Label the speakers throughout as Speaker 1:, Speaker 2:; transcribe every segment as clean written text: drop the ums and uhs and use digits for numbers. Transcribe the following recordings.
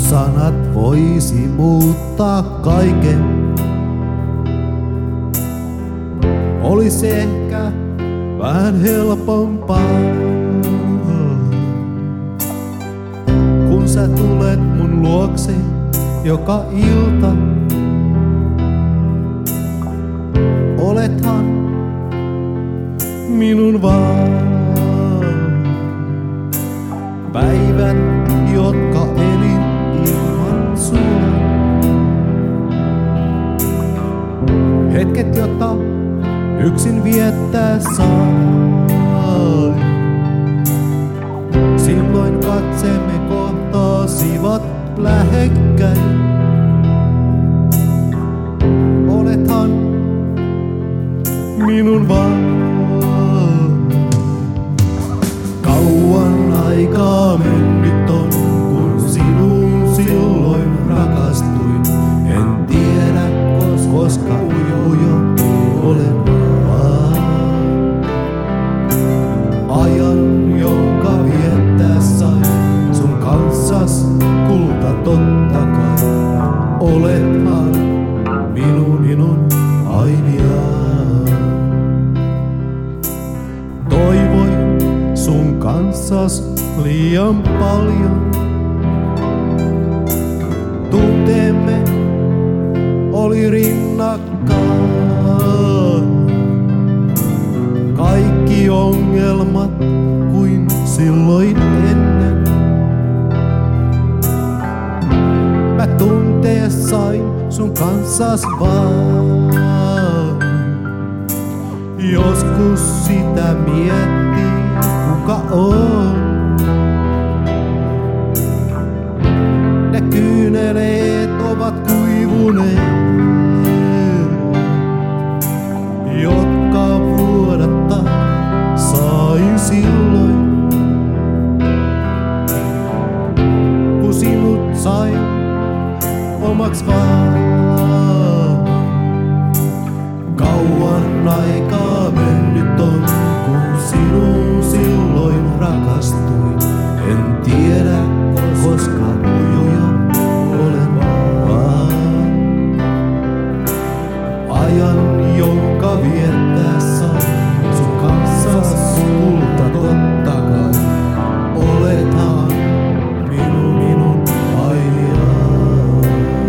Speaker 1: sanat voisi muuttaa kaiken. Olisi ehkä vähän helpompaa, kun sä tulet mun luokse joka ilta. Olethan minun vaan päivät, jotka elin ilman sua. Hetket, jota yksin viettää sain. Silloin katseemme kohtasivat lähekkäin. Olethan minun vaan. Kauan aikaa mennyt on, kun sinuun silloin rakastuin. En tiedä, koska ujo olen vaan. Ajan, jonka viettää sain sun kanssas, kulta totta kai. Olethan minun ainiaan. Toivoin sun kanssas liian paljon. Tunteemme oli rinnakkain. Kaikki ongelmat kuin silloin ennen. Mä tuntea sain sun kanssas vaan. Joskus sitä miettii, kuka on. Ne kyyneleet ovat kuivuneet, jotka vuodattaa sain silloin, kun sinut sain omaks vaan. Kauan aikaa mennyt on, kun sinuun silloin rakastuin. En tiedä, koska ujo olen vaan. Ajan, jonka viettää sain sun kanssas, kulta totta kai. Olethan minun ainiaan.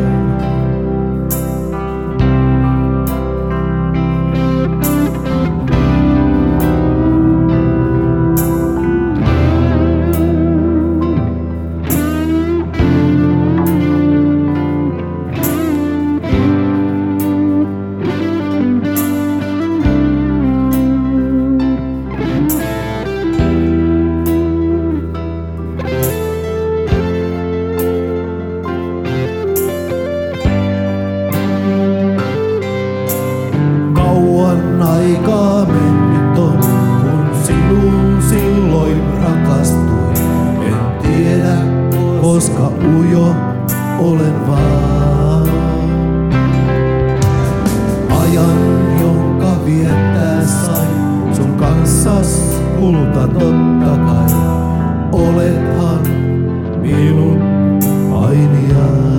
Speaker 1: Aikaa mennyt on, kun sinuun silloin rakastuin. En tiedä, koska ujo olen vaan. Ajan, jonka viettää sain sun kanssas, kulta totta kai. Olethan minun ainiaan.